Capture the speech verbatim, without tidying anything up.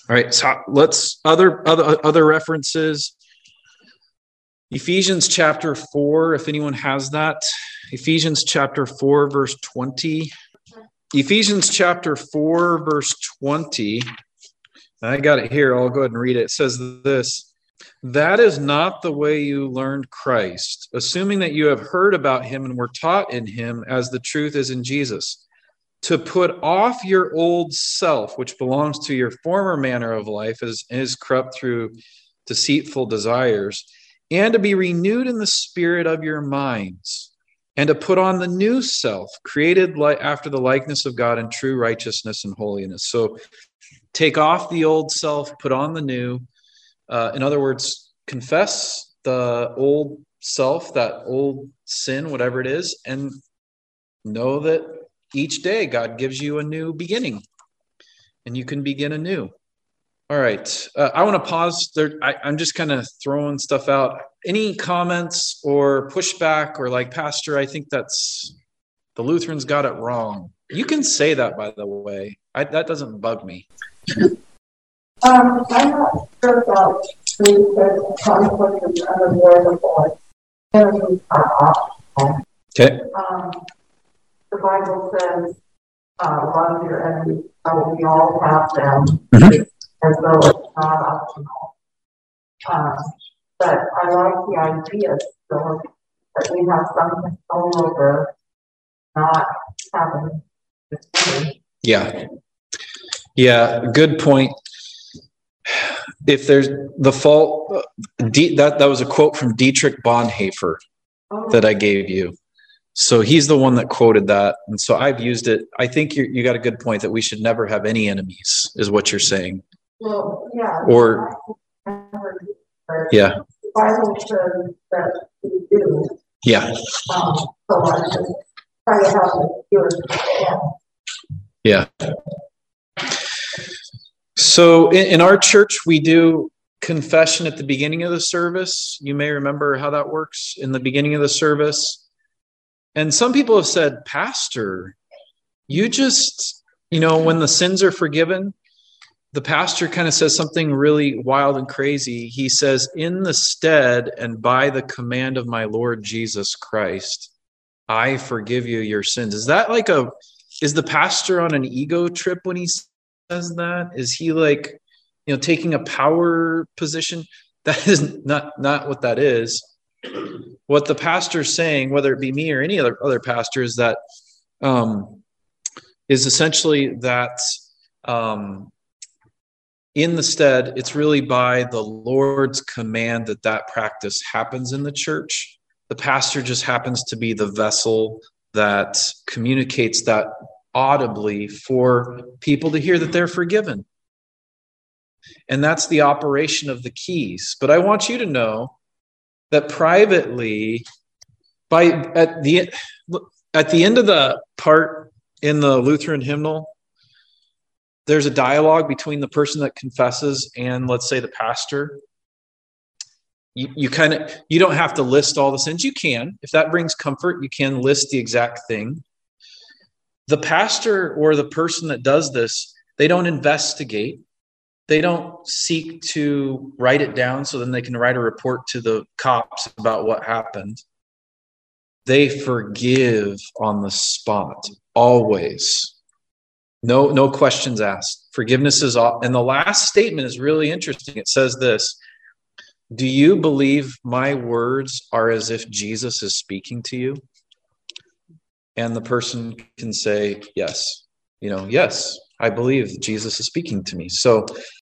All right, so let's other other other references. Ephesians chapter four, if anyone has that. Ephesians chapter four, verse twenty. Ephesians chapter four, verse twenty. I got it here. I'll go ahead and read it. It says this: that is not the way you learned Christ, assuming that you have heard about him and were taught in him as the truth is in Jesus, to put off your old self, which belongs to your former manner of life, as is corrupt through deceitful desires, and to be renewed in the spirit of your minds, and to put on the new self, created like after the likeness of God in true righteousness and holiness. So take off the old self, put on the new. Uh, in other words, confess the old self, that old sin, whatever it is, and know that each day God gives you a new beginning, and you can begin anew. All right. Uh, I want to pause there. I, I'm just kind of throwing stuff out. Any comments or pushback or like, Pastor, I think that's the Lutherans got it wrong. You can say that, by the way. I, that doesn't bug me. Um, I'm not sure about the conflict of other word of Okay. Um, the Bible says, uh, love your enemies, so we all have them, Mm-hmm. as though it's not optional. Um, but I like the idea still that we have some control over not having this. Yeah. Yeah. Good point. If there's the fault, D, that, that was a quote from Dietrich Bonhoeffer Oh. that I gave you. So he's the one that quoted that. And so I've used it. I think you you got a good point that we should never have any enemies, is what you're saying. Well, yeah. Or, yeah. The Bible says that we do. Yeah. Um, so I just try to help it do it. Yeah. So in, in our church, we do confession at the beginning of the service. You may remember how that works in the beginning of the service. And some people have said, Pastor, you just, you know, when the sins are forgiven, the pastor kind of says something really wild and crazy. He says, in the stead and by the command of my Lord Jesus Christ, I forgive you your sins. Is that like a, is the pastor on an ego trip when he says that? Is he like, you know, taking a power position? That is not, not what that is. What the pastor's saying, whether it be me or any other other pastor, is that um, is essentially that um, in the stead, it's really by the Lord's command that that practice happens in the church. The pastor just happens to be the vessel that communicates that audibly for people to hear that they're forgiven. And that's the operation of the keys. But I want you to know that privately, by at the at the end of the part in the Lutheran hymnal, there's a dialogue between the person that confesses and, let's say, the pastor. You, you kind of you don't have to list all the sins. You can, if that brings comfort, you can list the exact thing. The pastor or the person that does this, they don't investigate. They don't seek to write it down so then they can write a report to the cops about what happened. They forgive on the spot, always. No, no questions asked. Forgiveness is all. And the last statement is really interesting. It says this: do you believe my words are as if Jesus is speaking to you? And the person can say, yes. You know, yes, I believe Jesus is speaking to me. So